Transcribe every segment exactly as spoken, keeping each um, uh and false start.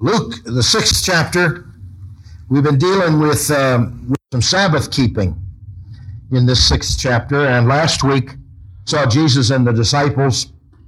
Luke, the sixth chapter, we've been dealing with, um, with some Sabbath keeping in this sixth chapter, and last week saw Jesus and the disciples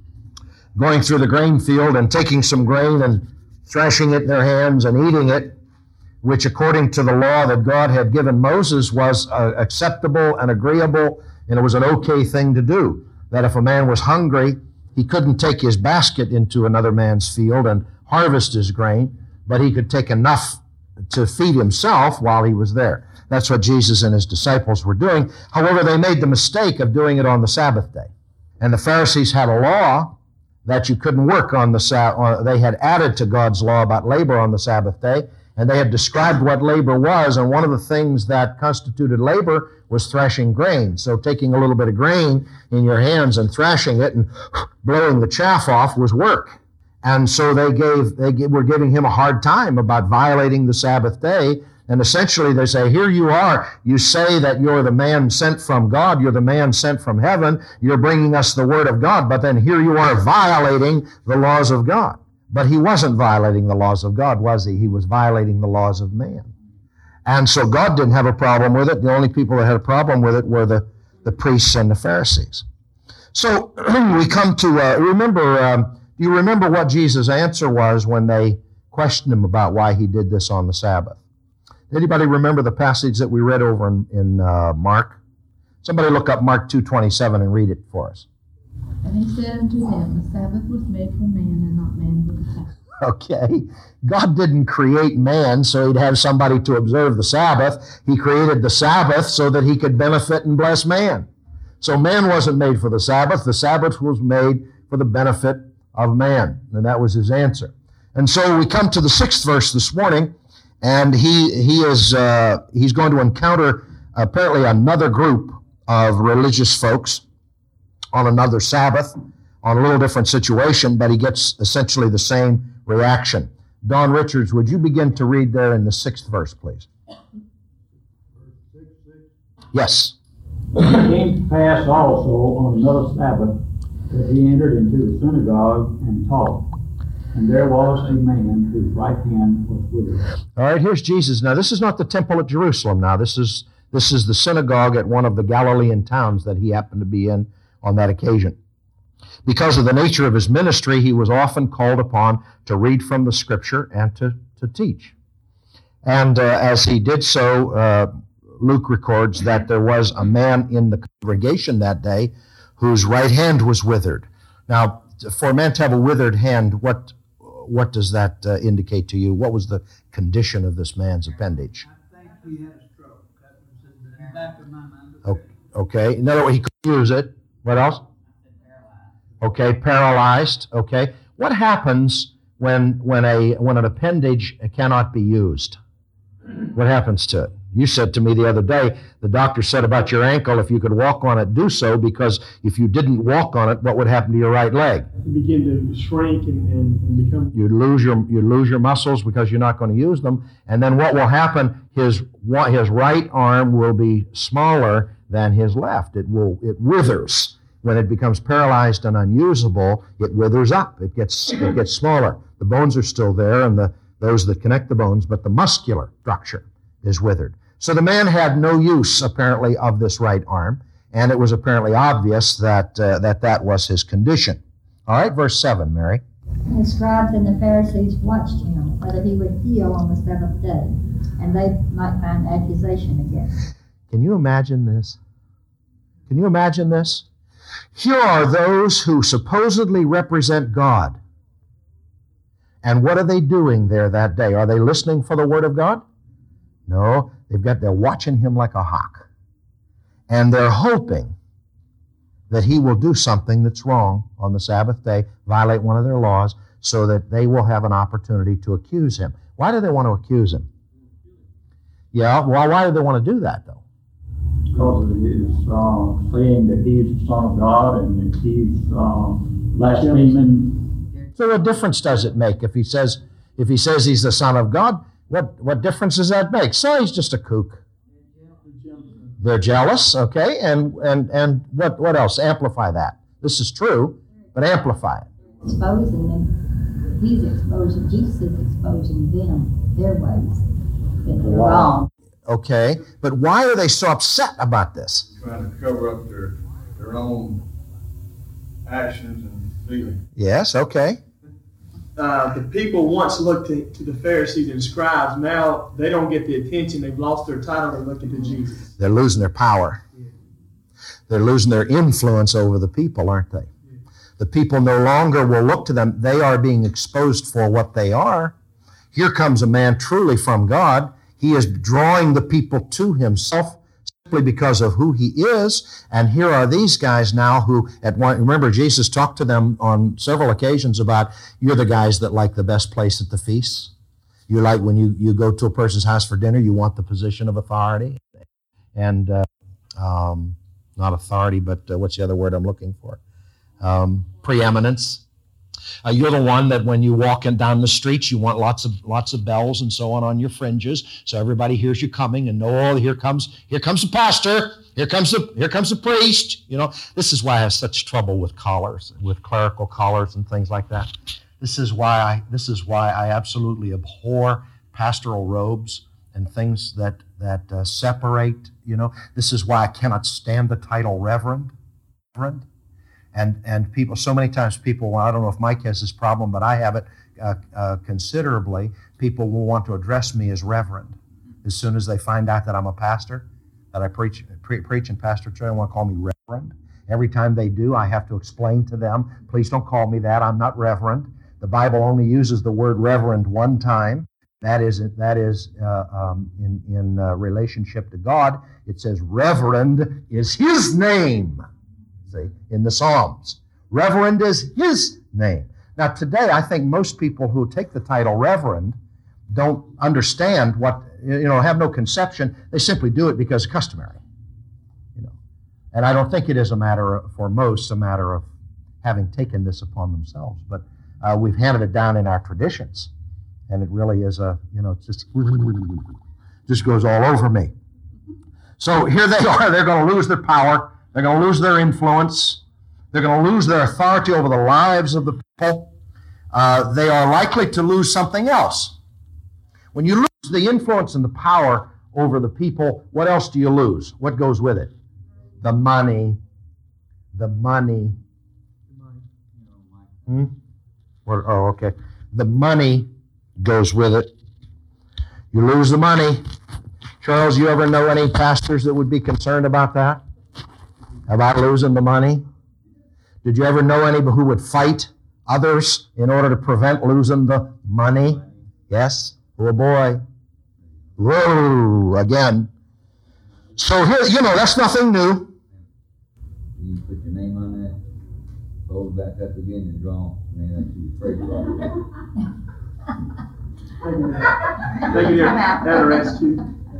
going through the grain field and taking some grain and thrashing it in their hands and eating it, which according to the law that God had given Moses was uh, acceptable and agreeable, and it was an okay thing to do. That if a man was hungry, he couldn't take his basket into another man's field and harvest his grain, but he could take enough to feed himself while he was there. That's what Jesus and his disciples were doing. However, they made the mistake of doing it on the Sabbath day. And the Pharisees had a law that you couldn't work on the Sabbath. They had added to God's law about labor on the Sabbath day, and they had described what labor was, and one of the things that constituted labor was thrashing grain. So taking a little bit of grain in your hands and thrashing it and blowing the chaff off was work. And so they gave they were giving him a hard time about violating the Sabbath day. And essentially they say, here you are, you say that you're the man sent from God, you're the man sent from heaven, you're bringing us the word of God, but then here you are violating the laws of God. But he wasn't violating the laws of God, was he? He was violating the laws of man. And so God didn't have a problem with it. The only people that had a problem with it were the, the priests and the Pharisees. So we come to, uh, remember, um, do you remember what Jesus' answer was when they questioned him about why he did this on the Sabbath? Anybody remember the passage that we read over in, in uh, Mark? Somebody look up Mark two twenty-seven and read it for us. And he said unto them, the Sabbath was made for man, and not man for the Sabbath. Okay. God didn't create man so he'd have somebody to observe the Sabbath. He created the Sabbath so that he could benefit and bless man. So man wasn't made for the Sabbath. The Sabbath was made for the benefit of man. And that was his answer. And so we come to the sixth verse this morning, and he he is uh, he's going to encounter apparently another group of religious folks on another Sabbath, on a little different situation, but he gets essentially the same reaction. Don Richards, would you begin to read there in the sixth verse, please? Yes. It came to pass also on another Sabbath that he entered into the synagogue and taught. And there was a man whose right hand was withered. All right, here's Jesus. Now, this is not the temple at Jerusalem now. This is this is the synagogue at one of the Galilean towns that he happened to be in on that occasion. Because of the nature of his ministry, he was often called upon to read from the Scripture and to, to teach. And uh, as he did so, uh, Luke records that there was a man in the congregation that day whose right hand was withered. Now, for a man to have a withered hand, what what does that uh, indicate to you? What was the condition of this man's appendage? I think he had a stroke. That was in the back of my mind. Okay. In other words, he couldn't use it. What else? Okay, paralyzed. Okay. What happens when when a when an appendage cannot be used? What happens to it? You said to me the other day, the doctor said about your ankle, if you could walk on it, do so, because if you didn't walk on it, what would happen to your right leg? You begin to shrink and, and, and become... You'd lose your you lose your muscles because you're not going to use them. And then what will happen, his, his right arm will be smaller than his left. It will it withers. When it becomes paralyzed and unusable, it withers up. It gets it gets smaller. The bones are still there, and the those that connect the bones, but the muscular structure is withered. So the man had no use, apparently, of this right arm, and it was apparently obvious that uh, that that was his condition. All right, verse seven, Mary. And the scribes and the Pharisees watched him, whether he would heal on the seventh day, and they might find accusation against him. Can you imagine this? Can you imagine this? Here are those who supposedly represent God. And what are they doing there that day? Are they listening for the Word of God? No, they've got, they're watching him like a hawk. And they're hoping that he will do something that's wrong on the Sabbath day, violate one of their laws, so that they will have an opportunity to accuse him. Why do they want to accuse him? Yeah, well, why do they want to do that, though? Because of his uh, saying that he is the Son of God and that he's uh, blaspheming. So what difference does it make if he says if he says he's the Son of God? What what difference does that make? So he's just a kook. They're jealous, okay, and and and what what else? Amplify that. This is true, but amplify it. Exposing them. he's exposing, Jesus is exposing them, their ways, that they're wrong. Okay, but why are they so upset about this? Trying to cover up their, their own actions and feelings. Yes, okay. Uh, the people once looked to, to the Pharisees and scribes. Now they don't get the attention. They've lost their title. They're looking to Jesus. They're losing their power. Yeah. They're losing their influence over the people, aren't they? Yeah. The people no longer will look to them. They are being exposed for what they are. Here comes a man truly from God. He is drawing the people to himself simply because of who he is. And here are these guys now who, at one, remember Jesus talked to them on several occasions about, you're the guys that like the best place at the feasts. You like when you, you go to a person's house for dinner, you want the position of authority. And, uh, um, not authority, but uh, what's the other word I'm looking for? Um, preeminence. Uh, you're the one that when you walk in down the streets, you want lots of lots of bells and so on on your fringes, so everybody hears you coming and know, oh, here comes here comes the pastor, here comes the here comes the priest. You know, this is why I have such trouble with collars, with clerical collars and things like that. This is why I this is why I absolutely abhor pastoral robes and things that that uh, separate. You know, this is why I cannot stand the title reverend. Reverend. And and people, so many times people, well, I don't know if Mike has this problem, but I have it uh, uh, considerably. People will want to address me as reverend. As soon as they find out that I'm a pastor, that I preach pre- preach and pastor church, they want to call me reverend. Every time they do, I have to explain to them, please don't call me that, I'm not reverend. The Bible only uses the word reverend one time. That is, that is uh, um, in, in uh, relationship to God. It says reverend is his name. See, in the Psalms. Reverend is his name. Now today, I think most people who take the title reverend don't understand what, you know, have no conception. They simply do it because it's customary. You know, and I don't think it is a matter of, for most, a matter of having taken this upon themselves. But uh, we've handed it down in our traditions. And it really is a, you know, it's just, just goes all over me. So here they are. They're going to lose their power. They're going to lose their influence. They're going to lose their authority over the lives of the people. Uh, they are likely to lose something else. When you lose the influence and the power over the people, what else do you lose? What goes with it? The money. The money. Hmm? What, oh, okay. The money goes with it. You lose the money. Charles, you ever know any pastors that would be concerned about that? About losing the money? Did you ever know anybody who would fight others in order to prevent losing the money? Yes? Oh boy. Whoa, again. So here, you know, that's nothing new. You put your name on that, hold back up again and draw. Man, that's you afraid of. Thank you, that arrests you.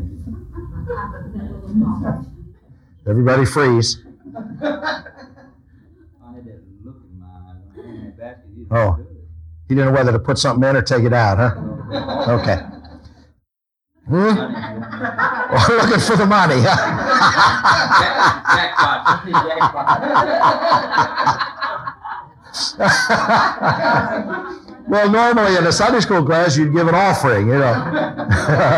Everybody freeze. I had that look in my eye. I had that basket. You Oh. didn't do it. You didn't know whether to put something in or take it out, huh? Okay. Hmm? Well, looking for the money, huh? Jackpot. Well, normally in a Sunday school class, you'd give an offering, you know.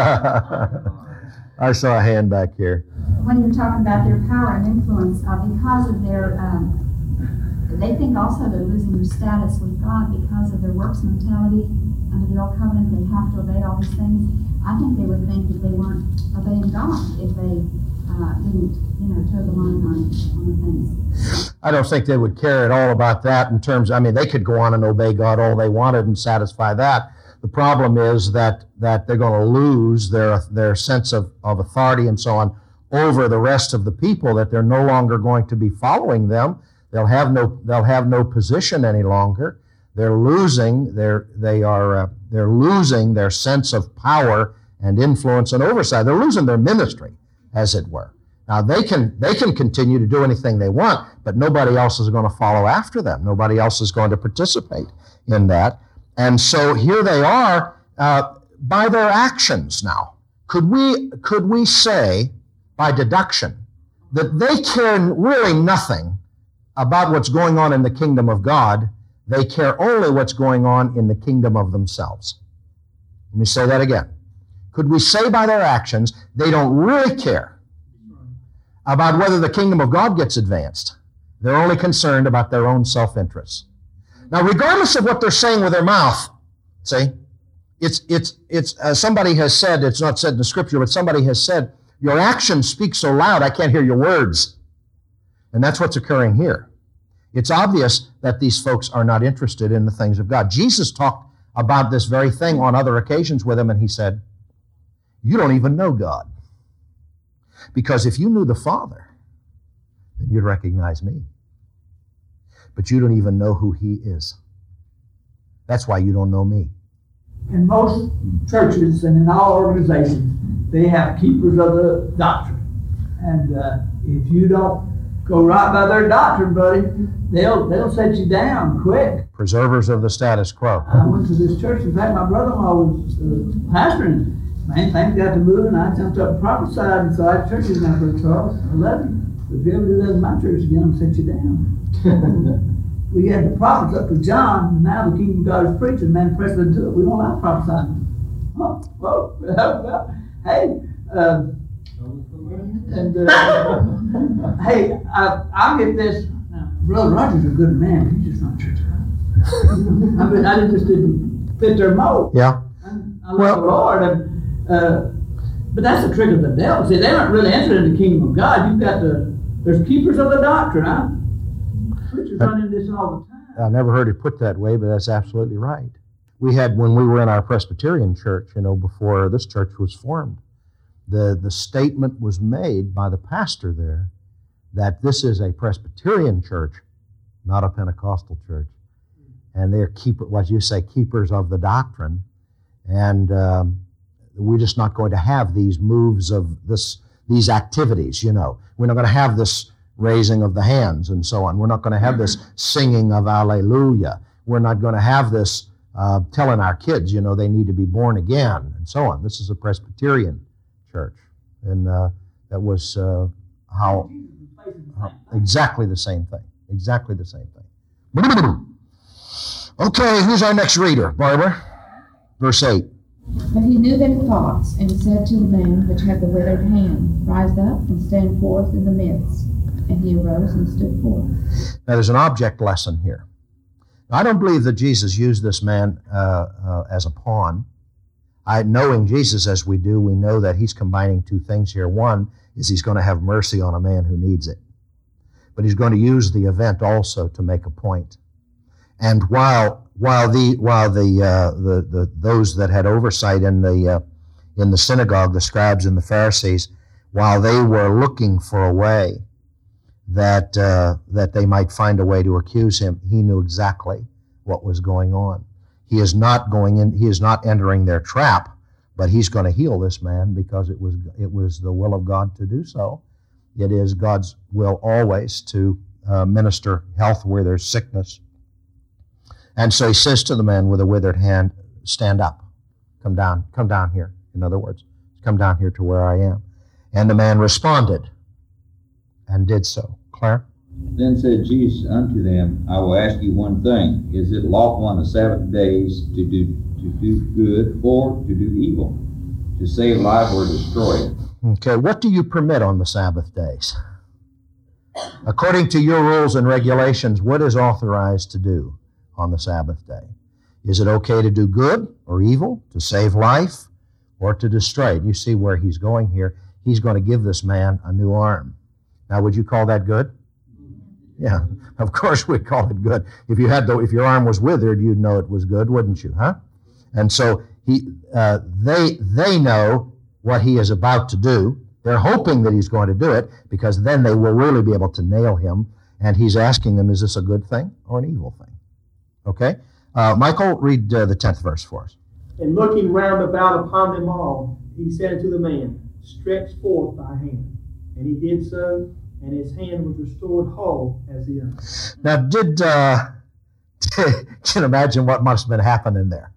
I saw a hand back here. When you're talking about their power and influence, uh, because of their, um, they think also they're losing their status with God because of their works mentality. Under the old covenant, they have to obey all these things. I think they would think that they weren't obeying God if they uh, didn't, you know, toe the line on, on the things. I don't think they would care at all about that in terms, I mean, they could go on and obey God all they wanted and satisfy that. The problem is that, that they're going to lose their, their sense of, of authority and so on over the rest of the people, that they're no longer going to be following them. They'll have no, they'll have no position any longer. They're losing their, they are, uh, they're losing their sense of power and influence and oversight. They're losing their ministry, as it were. Now they can, they can continue to do anything they want, but nobody else is going to follow after them. Nobody else is going to participate in that. And so here they are uh, by their actions now. Could we, could we say by deduction that they care really nothing about what's going on in the kingdom of God, They care only what's going on in the kingdom of themselves. Let me say that again. Could we say by their actions they don't really care about whether the kingdom of God gets advanced? They're only concerned about their own self-interest. Now, regardless of what they're saying with their mouth, see, it's, it's, it's, uh, somebody has said, it's not said in the scripture, but somebody has said, your actions speak so loud, I can't hear your words. And that's what's occurring here. It's obvious that these folks are not interested in the things of God. Jesus talked about this very thing on other occasions with them, and he said, you don't even know God. Because if you knew the Father, then you'd recognize me. But you don't even know who he is. That's why you don't know me. In most churches and in all organizations, they have keepers of the doctrine. And uh, if you don't go right by their doctrine, buddy, they'll they'll set you down quick. Preservers of the status quo. I went to this church. In fact, my brother-in-law was uh, pastoring. Man, things got to move, and I jumped up and prophesied, and so I church is not for Charles. I love you. If you ever do that in my church again, I'm going to set you down. We had the prophets up to John, and now the kingdom of God is preaching. Man, press them to it. We don't like prophesying. Oh, whoa. Hey, uh, and uh, hey, I, I get this. Now, Brother Roger's a good man. He's just not church. I mean, I just didn't fit their mold. Yeah. I, I love well, the Lord, and, uh, but that's the trick of the devil. See, they aren't really interested in the kingdom of God. You've got the there's keepers of the doctrine. Huh? Preachers run into this all the time. I never heard it put that way, but that's absolutely right. We had, when we were in our Presbyterian church, you know, before this church was formed, the, the statement was made by the pastor there that this is a Presbyterian church, not a Pentecostal church. And they're keeper, what you say, keepers of the doctrine. And um, we're just not going to have these moves of this, these activities, you know. We're not going to have this raising of the hands and so on. We're not going to have this singing of Alleluia. We're not going to have this uh, telling our kids, you know, they need to be born again and so on. This is a Presbyterian church. And uh, that was uh, how, how, exactly the same thing. Exactly the same thing. Okay, who's our next reader, Barbara? Verse eight. But he knew their thoughts, and said to the man which had the withered hand, Rise up and stand forth in the midst. And he arose and stood forth. Now there's an object lesson here. Now, I don't believe that Jesus used this man uh, uh, as a pawn. I, knowing Jesus as we do, we know that he's combining two things here. One is he's going to have mercy on a man who needs it. But he's going to use the event also to make a point. And while while the while the uh, the, the those that had oversight in the uh, in the synagogue, the scribes and the Pharisees, while they were looking for a way that uh, that they might find a way to accuse him, he knew exactly what was going on. He is not going in. He is not entering their trap, but he's going to heal this man because it was it was the will of God to do so. It is God's will always to uh, minister health where there's sickness. And so he says to the man with a withered hand, stand up, come down, come down here. In other words, come down here to where I am. And the man responded and did so. Claire? Then said Jesus unto them, I will ask you one thing. Is it lawful on the Sabbath days to do to do good or to do evil, to save life or destroy it? Okay, what do you permit on the Sabbath days? According to your rules and regulations, what is authorized to do on the Sabbath day? Is it okay to do good or evil, to save life or to destroy it? You see where he's going here. He's going to give this man a new arm. Now, would you call that good? Yeah, of course we'd call it good. If you had the, if your arm was withered, you'd know it was good, wouldn't you? Huh? And so he, uh, they, they know what he is about to do. They're hoping that he's going to do it because then they will really be able to nail him. And he's asking them, is this a good thing or an evil thing? Okay? Uh, Michael, read uh, the tenth verse for us. And looking round about upon them all, he said unto the man, Stretch forth thy hand. And he did so, and his hand was restored whole as the other. Now, did, uh, you can imagine what must have been happening there.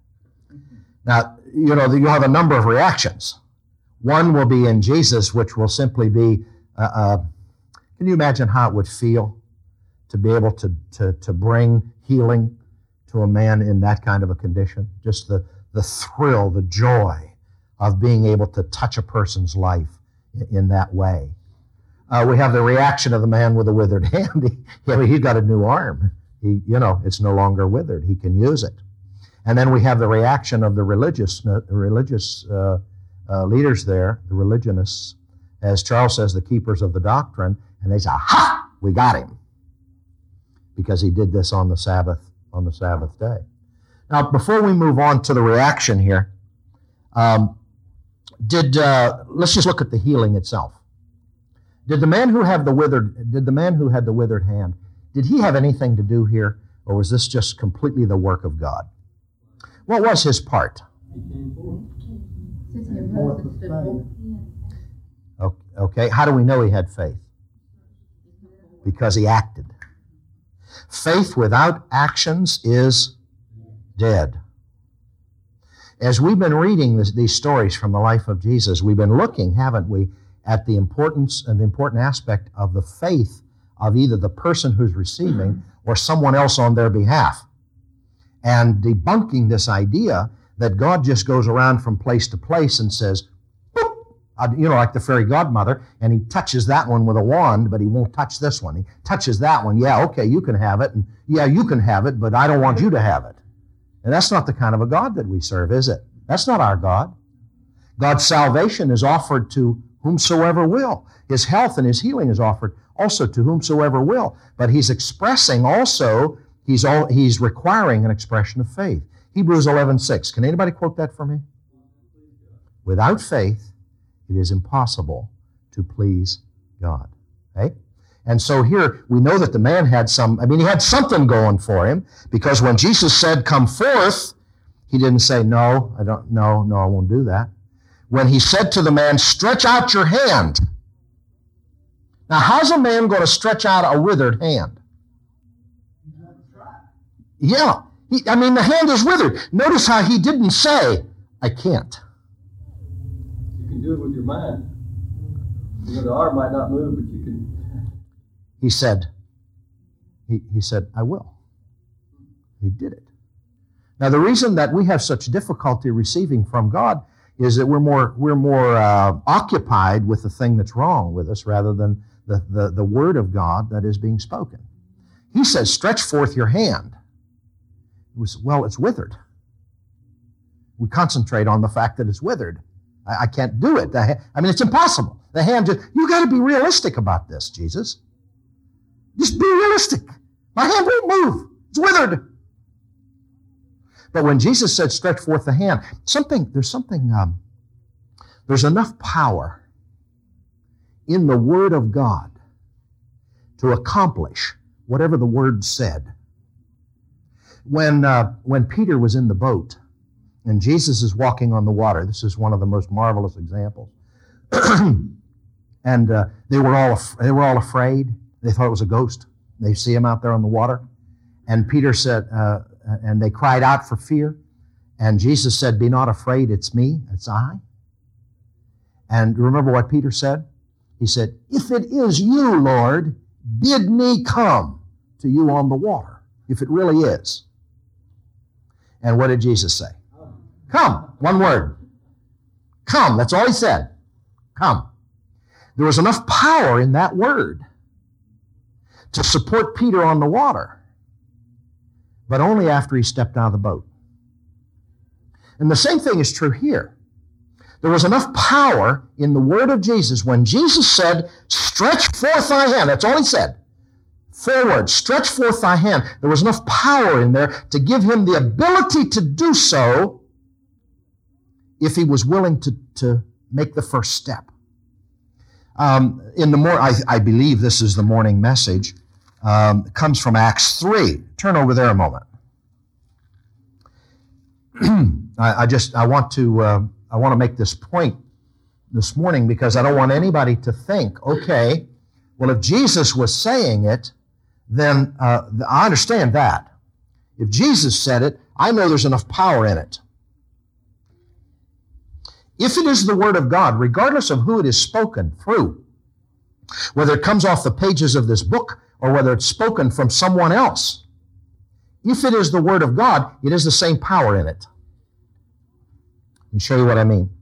Now, you know, you have a number of reactions. One will be in Jesus, which will simply be, uh, uh, can you imagine how it would feel to be able to, to, to bring healing to a man in that kind of a condition? Just the, the thrill, the joy of being able to touch a person's life in, in that way. Uh, we have the reaction of the man with the withered hand. He, I mean, he's got a new arm. He, you know, it's no longer withered. He can use it. And then we have the reaction of the religious, uh, religious uh, uh, leaders there, the religionists, as Charles says, the keepers of the doctrine, and they say, "Ha! We got him," because he did this on the Sabbath, on the Sabbath day. Now, before we move on to the reaction here, um, did uh, let's just look at the healing itself. Did the man who had the withered, did the man who had the withered hand, did he have anything to do here, or was this just completely the work of God? What was his part? Okay, how do we know he had faith? Because he acted. Faith without actions is dead. As we've been reading this, these stories from the life of Jesus, we've been looking, haven't we, at the importance and the important aspect of the faith of either the person who's receiving or someone else on their behalf. And debunking this idea that God just goes around from place to place and says, boop, you know, like the fairy godmother, and he touches that one with a wand, but he won't touch this one. He touches that one. Yeah, okay, you can have it. And yeah, you can have it, but I don't want you to have it. And that's not the kind of a God that we serve, is it? That's not our God. God's salvation is offered to whomsoever will. His health and his healing is offered also to whomsoever will. But he's expressing also, he's all, he's requiring an expression of faith. Hebrews eleven six. Can anybody quote that for me? Without faith, it is impossible to please God. Okay? And so here we know that the man had some, I mean, he had something going for him, because when Jesus said, "Come forth," he didn't say, "No, I don't, no, no, I won't do that." When he said to the man, "Stretch out your hand." Now, how's a man going to stretch out a withered hand? Yeah. He, I mean, the hand is withered. Notice how he didn't say, "I can't." You can do it with your mind. You know, the arm might not move, but you can. He said, he, he said, "I will." He did it. Now, the reason that we have such difficulty receiving from God is that we're more we're more uh, occupied with the thing that's wrong with us rather than the, the, the word of God that is being spoken. He says, "Stretch forth your hand." It was, well, it's withered. We concentrate on the fact that it's withered. I, I can't do it. I, I mean, it's impossible. The hand just, you got to be realistic about this, Jesus. Just be realistic. My hand won't move. It's withered. But when Jesus said, "Stretch forth the hand," something, there's something, um, there's enough power in the Word of God to accomplish whatever the Word said. When, uh, when Peter was in the boat and Jesus is walking on the water, this is one of the most marvelous examples. and uh, they were all af- they were all afraid. They thought it was a ghost. They see him out there on the water. And Peter said, uh, and they cried out for fear. And Jesus said, "Be not afraid, it's me, it's I." And remember what Peter said? He said, "If it is you, Lord, bid me come to you on the water," if it really is. And what did Jesus say? Come, one word. Come, that's all he said. Come. There was enough power in that word to support Peter on the water, but only after he stepped out of the boat. And the same thing is true here. There was enough power in the word of Jesus when Jesus said, "Stretch forth thy hand." That's all he said. Forward, stretch forth thy hand. There was enough power in there to give him the ability to do so if he was willing to, to make the first step. Um, in the more, I, I believe this is the morning message. Um, it comes from Acts three. Turn over there a moment. I, I just I want to uh, I want to make this point this morning because I don't want anybody to think, okay, well, if Jesus was saying it, then uh, I understand that. If Jesus said it, I know there's enough power in it. If it is the Word of God, regardless of who it is spoken through, whether it comes off the pages of this book or whether it's spoken from someone else, if it is the Word of God, it has the same power in it. Let me show you what I mean.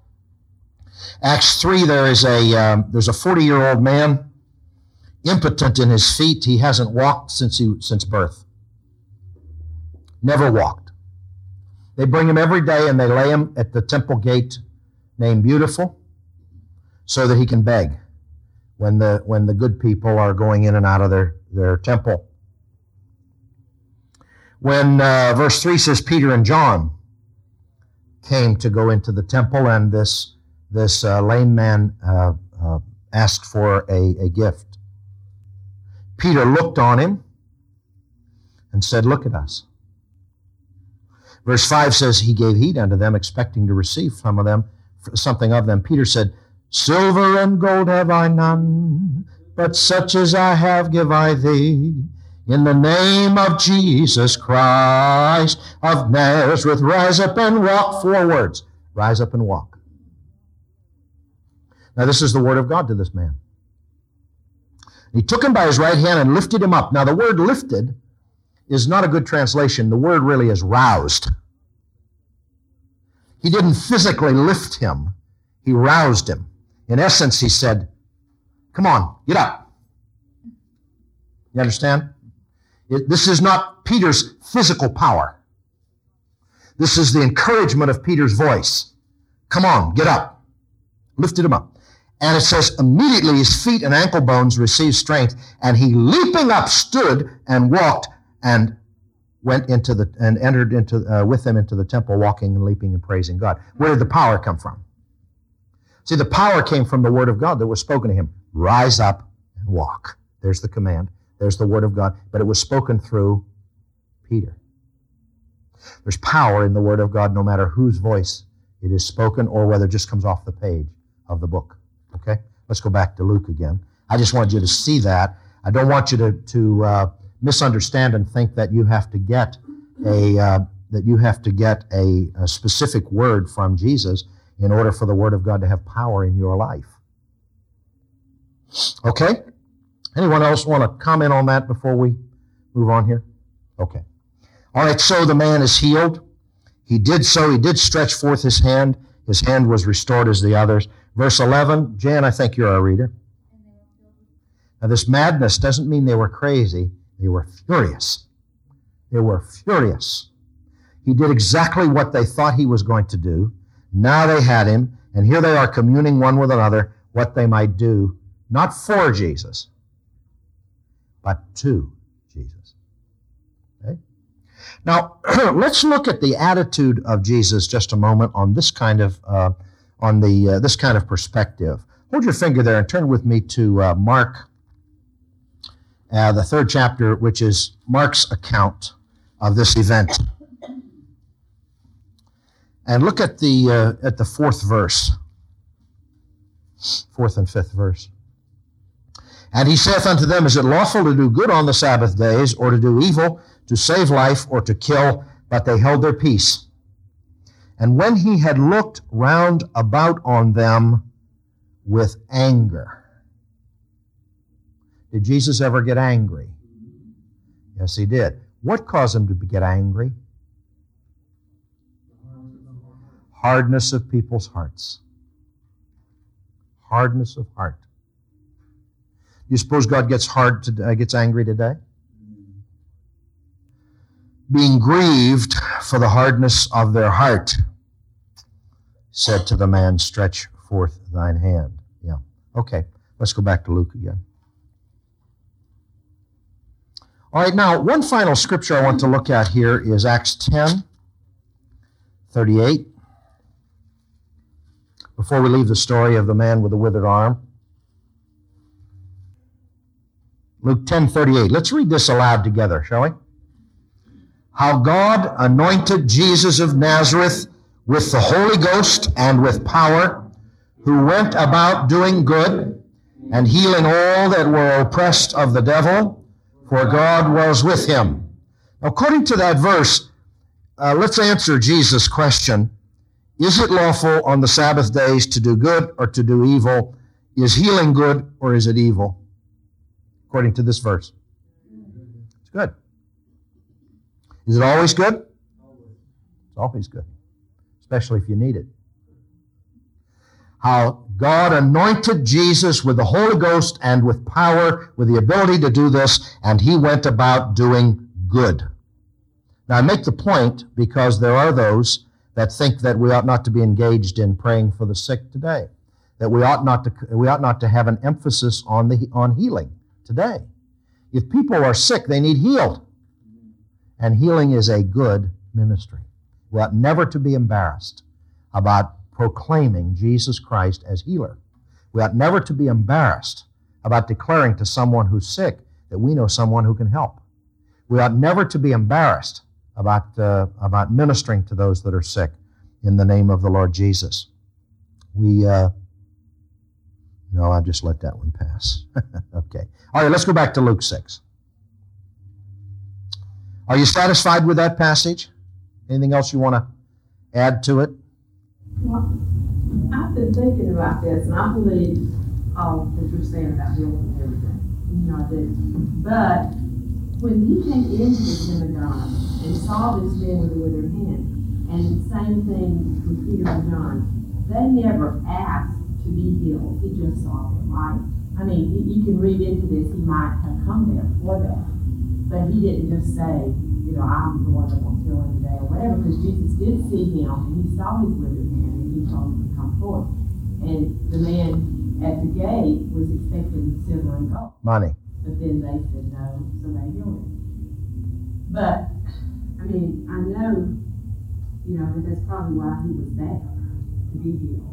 Acts three, there is a um, there's a forty-year-old man, impotent in his feet. He hasn't walked since he since birth. Never walked. They bring him every day and they lay him at the temple gate named Beautiful so that he can beg when the when the good people are going in and out of their, their temple. When uh, verse three says Peter and John came to go into the temple, and this this uh, lame man uh, uh, asked for a, a gift. Peter looked on him and said, "Look at us." Verse five says, he gave heed unto them, expecting to receive some of them, something of them. Peter said, "Silver and gold have I none, but such as I have give I thee. In the name of Jesus Christ of Nazareth, rise up and walk." Four words. Rise up and walk. Now this is the word of God to this man. He took him by his right hand and lifted him up. Now the word lifted is not a good translation. The word really is roused. He didn't physically lift him. He roused him. In essence, he said, "Come on, get up." You understand? It, this is not Peter's physical power. This is the encouragement of Peter's voice. "Come on, get up." Lifted him up. And it says, immediately his feet and ankle bones received strength, and he leaping up stood and walked and went into the and entered into uh, with them into the temple, walking and leaping and praising God. Where did the power come from? See, the power came from the word of God that was spoken to him. Rise up and walk. There's the command. There's the word of God. But it was spoken through Peter. There's power in the word of God no matter whose voice it is spoken or whether it just comes off the page of the book. Okay? Let's go back to Luke again. I just wanted you to see that. I don't want you to, to uh, misunderstand and think that you have to get a uh, that you have to get a, a specific word from Jesus in order for the Word of God to have power in your life. Okay? Anyone else want to comment on that before we move on here? Okay. All right, so the man is healed. He did so. He did stretch forth his hand. His hand was restored as the others. Verse eleven, Jan, I think you're a reader. Now, this madness doesn't mean they were crazy. They were furious. They were furious. He did exactly what they thought he was going to do. Now they had him, and here they are communing one with another what they might do, not for Jesus, but to Jesus. Okay? Now, let's look at the attitude of Jesus just a moment on this kind of uh, on the uh, this kind of perspective. Hold your finger there and turn with me to uh, Mark, uh, the third chapter, which is Mark's account of this event. And look at the uh, at the fourth verse, fourth and fifth verse. And he saith unto them, Is it lawful to do good on the Sabbath days, or to do evil, to save life, or to kill? But they held their peace. And when he had looked round about on them with anger. Did Jesus ever get angry? Yes, he did. What caused him to get angry? Hardness of people's hearts. Hardness of heart. You suppose God gets hard to, uh, gets angry today? Being grieved for the hardness of their heart, said to the man, Stretch forth thine hand. Yeah. Okay, let's go back to Luke again. All right, now, one final scripture I want to look at here is Acts ten, thirty-eight. Before we leave the story of the man with the withered arm. Luke ten, thirty-eight. Let's read this aloud together, shall we? How God anointed Jesus of Nazareth with the Holy Ghost and with power, who went about doing good and healing all that were oppressed of the devil, for God was with him. According to that verse, uh, let's answer Jesus' question. Is it lawful on the Sabbath days to do good or to do evil? Is healing good or is it evil? According to this verse. It's good. Is it always good? It's always good, especially if you need it. How God anointed Jesus with the Holy Ghost and with power, with the ability to do this, and he went about doing good. Now, I make the point because there are those that think that we ought not to be engaged in praying for the sick today, that we ought not to we ought not to have an emphasis on the on healing today. If people are sick, they need healed, and healing is a good ministry. We ought never to be embarrassed about proclaiming Jesus Christ as healer. We ought never to be embarrassed about declaring to someone who's sick that we know someone who can help. We ought never to be embarrassed about, uh, about ministering to those that are sick in the name of the Lord Jesus. We, uh, no, I'll just let that one pass. Okay. All right, let's go back to Luke six. Are you satisfied with that passage? Anything else you want to add to it? Well, I've been thinking about this, and I believe all that you're saying about healing and everything. You know, I do. But when he came into the synagogue and saw this man with a withered hand, and the same thing with Peter and John, they never asked to be healed. He just saw them, right? I mean, you, you can read into this, he might have come there for that. But he didn't just say, you know, I'm the one that will heal him today or whatever, because Jesus did see him and he saw his withered hand and he told him to come forth. And the man at the gate was expecting silver and gold. Money. But then they said no, so they healed him. But, I mean, I know, you know, that that's probably why he was there, to be healed.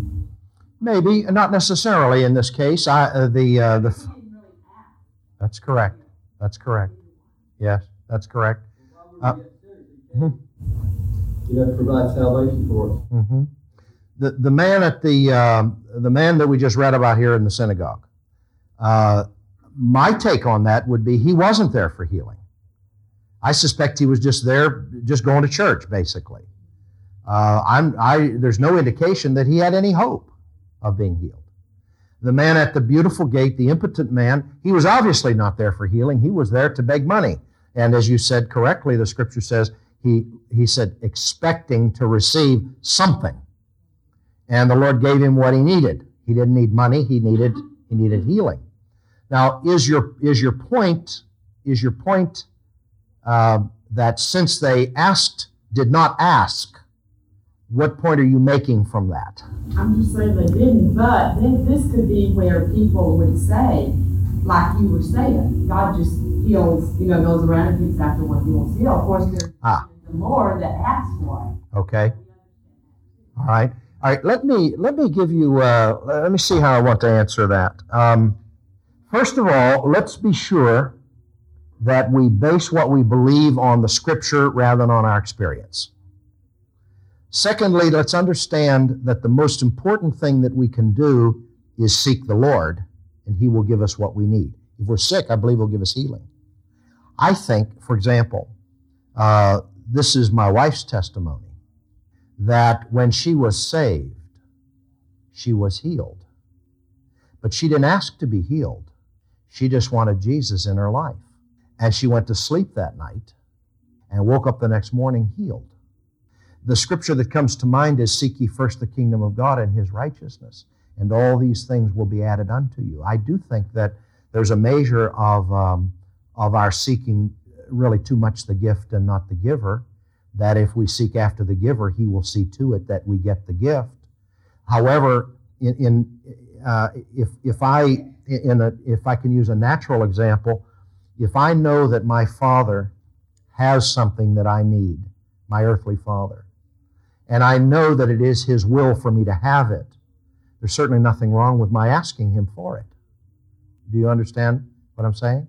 Maybe, not necessarily in this case. I, uh, the, uh, the, that's correct. That's correct. Yes, that's correct. Uh, mm-hmm. You have to provide salvation for us. Mm-hmm. The the man at the um, the man that we just read about here in the synagogue. Uh, my take on that would be he wasn't there for healing. I suspect he was just there, just going to church, basically. Uh, I'm I. There's no indication that he had any hope of being healed. The man at the beautiful gate, the impotent man, he was obviously not there for healing. He was there to beg money. And as you said correctly, the scripture says, he, he said, expecting to receive something. And the Lord gave him what he needed. He didn't need money, he needed, he needed healing. Now, is your, is your point, is your point uh, that since they asked, did not ask, what point are you making from that? I'm just saying they didn't, but then this could be where people would say, like you were saying, God just heals, you know, goes around and picks after what he wants to heal. Of course, there's ah. the more that ask for it. Okay. All right. All right. Let me let me give you. Uh, let me see how I want to answer that. Um, first of all, let's be sure that we base what we believe on the Scripture rather than on our experience. Secondly, let's understand that the most important thing that we can do is seek the Lord, and He will give us what we need. If we're sick, I believe He'll give us healing. I think, for example, uh, this is my wife's testimony, that when she was saved, she was healed. But she didn't ask to be healed. She just wanted Jesus in her life. And she went to sleep that night and woke up the next morning healed. The scripture that comes to mind is, seek ye first the kingdom of God and His righteousness, and all these things will be added unto you. I do think that there's a measure of, um, of our seeking really too much the gift and not the giver, that if we seek after the giver, He will see to it that we get the gift. However, in, in uh, if, if, I, in a, if I can use a natural example, if I know that my Father has something that I need, my earthly Father, and I know that it is His will for me to have it, there's certainly nothing wrong with my asking Him for it. Do you understand what I'm saying?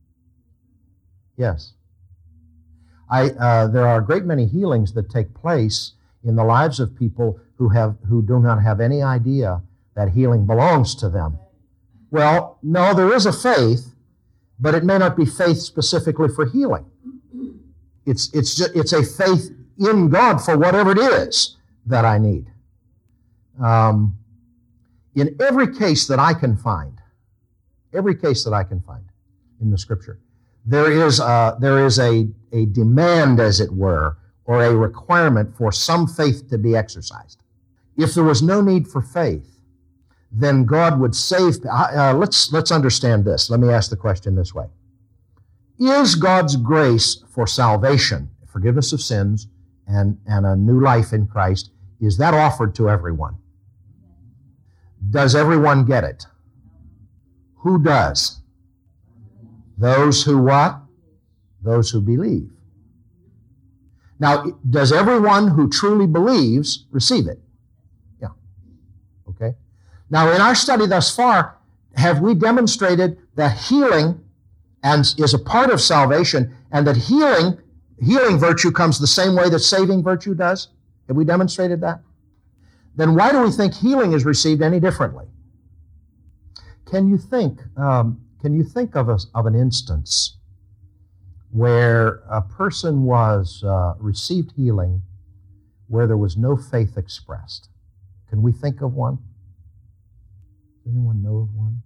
Yes. I, uh, there are a great many healings that take place in the lives of people who have who do not have any idea that healing belongs to them. Well, no, there is a faith, but it may not be faith specifically for healing. It's it's just, it's a faith in God for whatever it is that I need. Um, in every case that I can find, every case that I can find in the Scripture, there is a, there is a, a demand, as it were, or a requirement for some faith to be exercised. If there was no need for faith, then God would save. Uh, let's, let's understand this. Let me ask the question this way. Is God's grace for salvation, forgiveness of sins, and, and a new life in Christ, is that offered to everyone? Does everyone get it? Who does? Those who what? Those who believe. Now, does everyone who truly believes receive it? Yeah. Okay. Now, in our study thus far, have we demonstrated that healing and is a part of salvation, and that healing, healing virtue comes the same way that saving virtue does? Have we demonstrated that? Then why do we think healing is received any differently? Can you think, um, can you think of, a, of an instance where a person was uh, received healing where there was no faith expressed? Can we think of one? Does anyone know of one?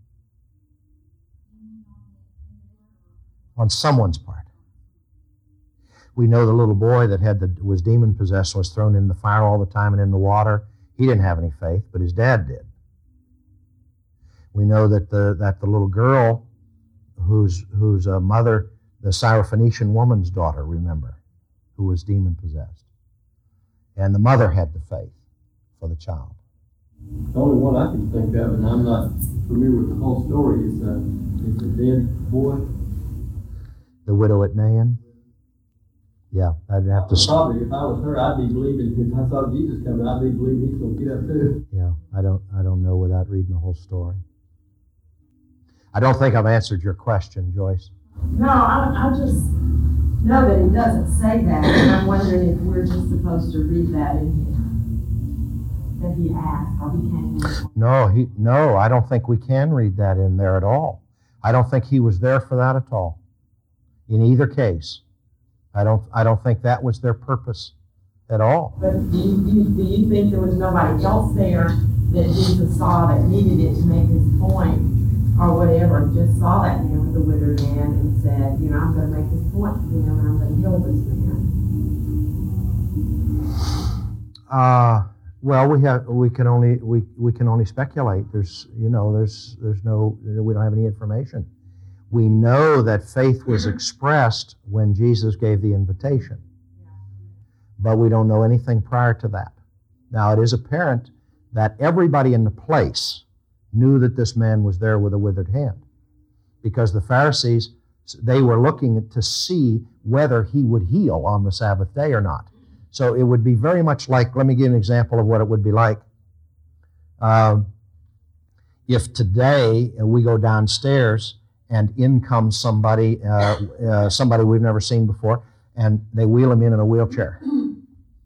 On someone's part. We know the little boy that had the, was demon possessed was thrown in the fire all the time and in the water. He didn't have any faith, but his dad did. We know that the that the little girl whose whose uh, mother, the Syrophoenician woman's daughter, remember, who was demon possessed, and the mother had the faith for the child. The only one I can think of, and I'm not familiar with the whole story, is the is the dead boy. The widow at Nain. Yeah, I'd have to. Probably, if I was her, I'd be believing. If I saw Jesus coming, I'd be believing he's going to get up too. Yeah, I don't. I don't know without reading the whole story. I don't think I've answered your question, Joyce. No, I, I just know that he doesn't say that, and I'm wondering if we're just supposed to read that in here. That he asked, or he came. No, he. No, I don't think we can read that in there at all. I don't think he was there for that at all. In either case. I don't I don't think that was their purpose at all. But do you, do you, do you think there was nobody else there that Jesus saw that needed it to make his point or whatever, just saw that man with the withered hand and said, you know, I'm going to make this point to him and I'm going to heal this man? Uh, well, we have we can only we, we can only speculate. There's you know there's there's no we don't have any information. We know that faith was expressed when Jesus gave the invitation, but we don't know anything prior to that. Now, it is apparent that everybody in the place knew that this man was there with a withered hand, because the Pharisees, they were looking to see whether he would heal on the Sabbath day or not. So it would be very much like, let me give you an example of what it would be like. Uh, if today we go downstairs and in comes somebody, uh, uh, somebody we've never seen before, and they wheel him in in a wheelchair. And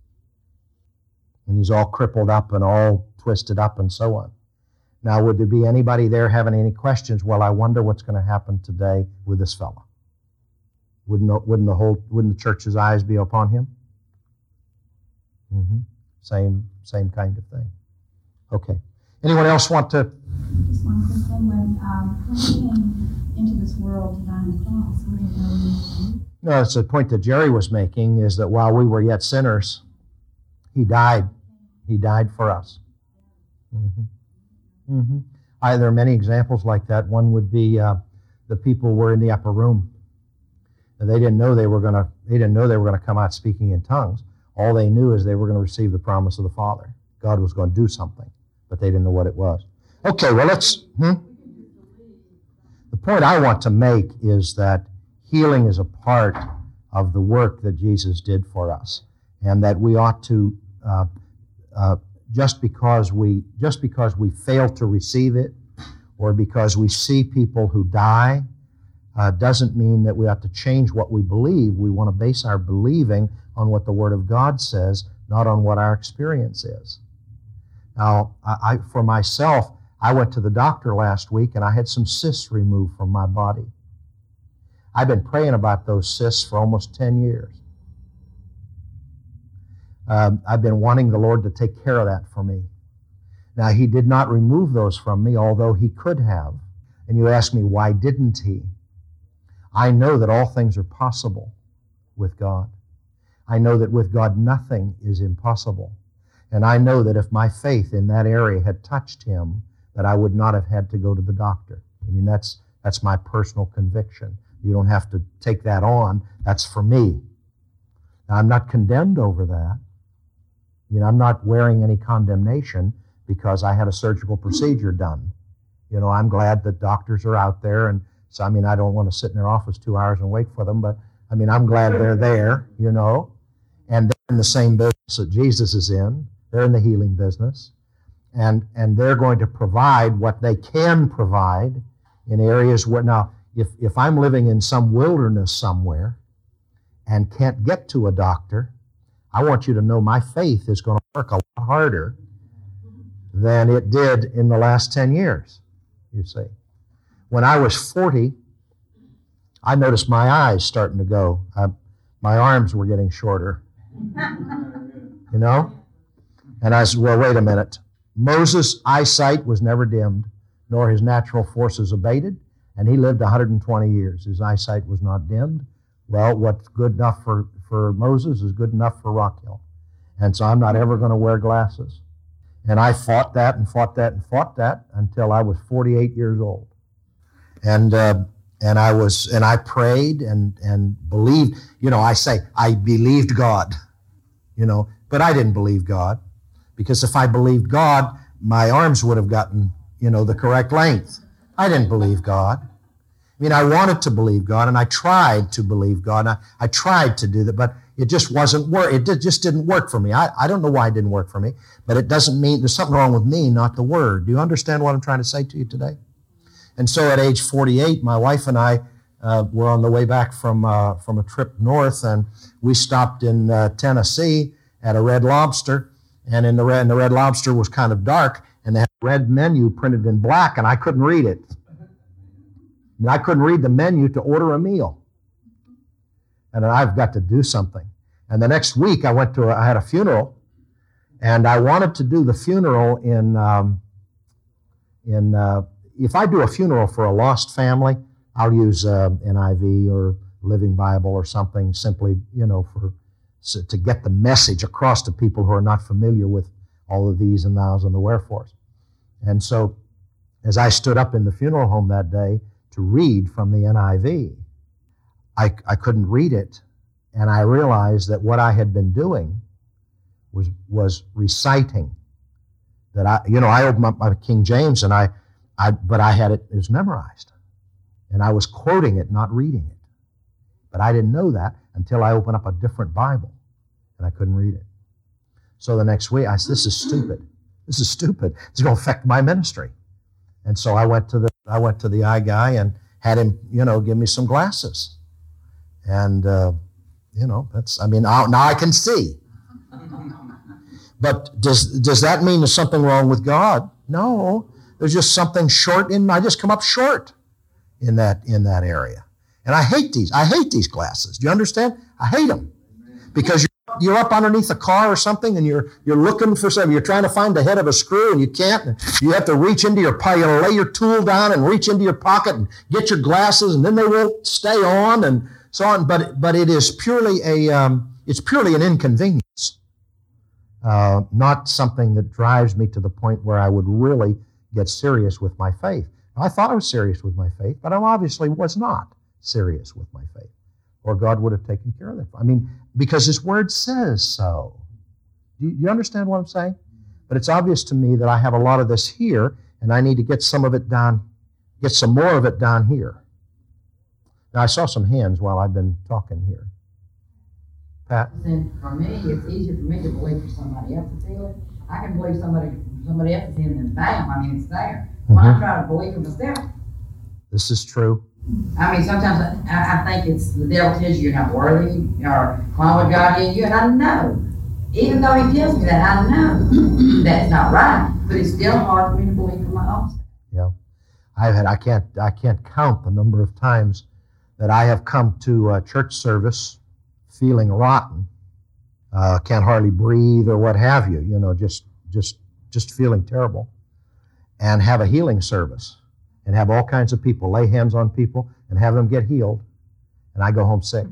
he's all crippled up and all twisted up and so on. Now, would there be anybody there having any questions? Well, I wonder what's going to happen today with this fellow. Wouldn't, wouldn't, the, whole, wouldn't the church's eyes be upon him? Mm-hmm. Same, same kind of thing. Okay. Anyone else want to? Just one quick thing. When, um, when he came into this world to die on the cross, we didn't know anything. No, it's the point that Jerry was making, is that while we were yet sinners, he died. He died for us. Mm-hmm. Mm-hmm. I, there are many examples like that. One would be uh, the people were in the upper room, and they didn't know they were going to. They didn't know they were going to come out speaking in tongues. All they knew is they were going to receive the promise of the Father. God was going to do something, but they didn't know what it was. Okay, well, let's. Hmm? The point I want to make is that healing is a part of the work that Jesus did for us, and that we ought to, uh, uh, just because we just because we fail to receive it, or because we see people who die, uh, doesn't mean that we ought to change what we believe. We want to base our believing on what the Word of God says, not on what our experience is. Now, I, I, for myself, I went to the doctor last week and I had some cysts removed from my body. I've been praying about those cysts for almost ten years. Um, I've been wanting the Lord to take care of that for me. Now, He did not remove those from me, although He could have. And you ask me, why didn't He? I know that all things are possible with God. I know that with God nothing is impossible. And I know that if my faith in that area had touched him, that I would not have had to go to the doctor. I mean, that's that's my personal conviction. You don't have to take that on. That's for me. Now, I'm not condemned over that. I mean, I'm not wearing any condemnation because I had a surgical procedure done. You know, I'm glad that doctors are out there, and so, I mean, I don't want to sit in their office two hours and wait for them, but, I mean, I'm glad they're there, you know, and they're in the same business that Jesus is in. They're in the healing business, and and they're going to provide what they can provide in areas where, now, if, if I'm living in some wilderness somewhere and can't get to a doctor, I want you to know my faith is going to work a lot harder than it did in the last ten years, you see. When I was forty, I noticed my eyes starting to go. I, my arms were getting shorter, you know? And I said, well, wait a minute. Moses' eyesight was never dimmed, nor his natural forces abated, and he lived one hundred twenty years. His eyesight was not dimmed. Well, what's good enough for, for Moses is good enough for Rockhill. And so I'm not ever going to wear glasses. And I fought that and fought that and fought that until I was forty-eight years old. And uh, and I was and I prayed and and believed. You know, I say I believed God. You know, but I didn't believe God, because if I believed God, my arms would have gotten, you know, the correct length. I didn't believe God. I mean, I wanted to believe God, and I tried to believe God. I, I tried to do that, but it just wasn't work. It did, just didn't work for me. I, I don't know why it didn't work for me, but it doesn't mean there's something wrong with me, not the Word. Do you understand what I'm trying to say to you today? And so at age forty-eight, my wife and I uh, were on the way back from uh, from a trip north, and we stopped in uh, Tennessee at a Red Lobster, and in the Red, and the Red Lobster was kind of dark, and they had a red menu printed in black, and I couldn't read it. I mean, I couldn't read the menu to order a meal. And I've got to do something. And the next week, I went to, a, I had a funeral, and I wanted to do the funeral in, um, in uh, if I do a funeral for a lost family, I'll use uh, N I V or Living Bible or something, simply, you know, for so, to get the message across to people who are not familiar with all of these and thous and the wherefores. And so, as I stood up in the funeral home that day to read from the N I V, I, I couldn't read it, and I realized that what I had been doing was was reciting. That I, you know, I opened up my King James, and I, I, but I had it, it was memorized, and I was quoting it, not reading it. But I didn't know that until I opened up a different Bible, and I couldn't read it. So the next week, I said, "This is stupid. This is stupid. It's going to affect my ministry." And so I went to the I went to the eye guy and had him, you know, give me some glasses. And uh, you know, that's I mean, now, now I can see. But does does that mean there's something wrong with God? No. There's just something short in. I just come up short in that in that area. And I hate these. I hate these glasses. Do you understand? I hate them because you're You're up underneath a car or something, and you're you're looking for something. You're trying to find the head of a screw, and you can't. And you have to reach into your pocket. You lay your tool down and reach into your pocket and get your glasses, and then they won't stay on, and so on. But but it is purely a um, it's purely an inconvenience, uh, not something that drives me to the point where I would really get serious with my faith. I thought I was serious with my faith, but I obviously was not serious with my faith, or God would have taken care of it. I mean, because His Word says so. Do you, you understand what I'm saying? But it's obvious to me that I have a lot of this here, and I need to get some of it down, get some more of it down here. Now, I saw some hands while I've been talking here. Pat? And for me, it's easier for me to believe for somebody else to feel it. I can believe somebody somebody else is in and bam, I mean, it's there. When Mm-hmm. I try to believe it myself, This is true. I mean, sometimes I, I think it's the devil tells you you're not worthy, or why would God in you? And I know, even though He tells me that, I know that's not right. But it's still hard for me to believe for my own self. Yeah, I've had. I can't. I can't count the number of times that I have come to a church service feeling rotten, uh, can't hardly breathe, or what have you. You know, just just just feeling terrible, and have a healing service. And have all kinds of people lay hands on people and have them get healed. and I go home sick.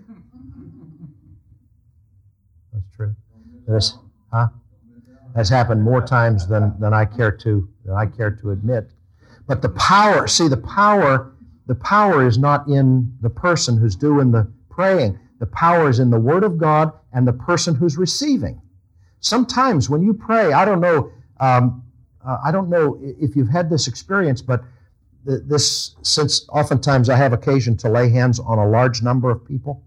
That's true. That's, huh? That's happened more times than, than I care to than I care to admit. But the power, see, the power, the power is not in the person who's doing the praying. The power is in the Word of God and the person who's receiving. Sometimes when you pray, I don't know, um, uh, I don't know if you've had this experience, but th- this, since oftentimes I have occasion to lay hands on a large number of people.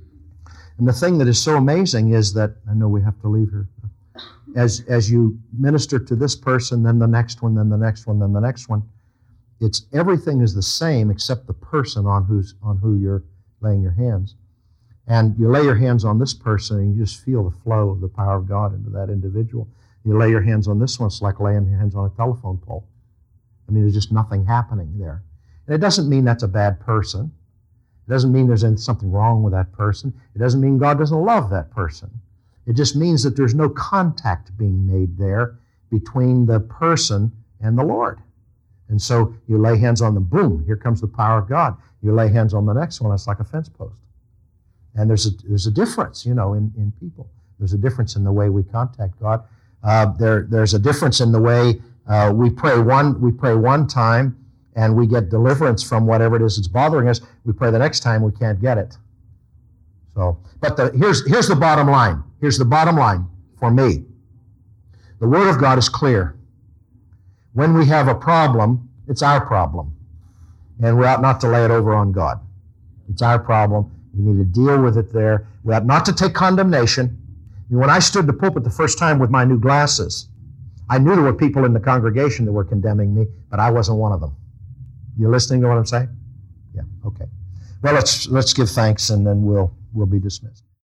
And the thing that is so amazing is that, I know we have to leave here, as, as you minister to this person, then the next one, then the next one, then the next one, it's everything is the same except the person on who's on who you're laying your hands. And you lay your hands on this person and you just feel the flow of the power of God into that individual. You lay your hands on this one, it's like laying your hands on a telephone pole. I mean, there's just nothing happening there. And it doesn't mean that's a bad person. It doesn't mean there's something wrong with that person. It doesn't mean God doesn't love that person. It just means that there's no contact being made there between the person and the Lord. And so you lay hands on them, boom, here comes the power of God. You lay hands on the next one, it's like a fence post. And there's a, there's a difference, you know, in, in people. There's a difference in the way we contact God. Uh, there, there's a difference in the way uh, we pray one, we pray one time and we get deliverance from whatever it is that's bothering us. We pray the next time, we can't get it. So, but the, here's, here's the bottom line. Here's the bottom line for me. The Word of God is clear. When we have a problem, it's our problem. And we ought not to lay it over on God. It's our problem. We need to deal with it there. We ought not to take condemnation. I mean, when I stood the pulpit the first time with my new glasses, I knew there were people in the congregation that were condemning me, but I wasn't one of them. You listening to what I'm saying? Yeah, okay. Well, let's let's give thanks and then we'll we'll be dismissed.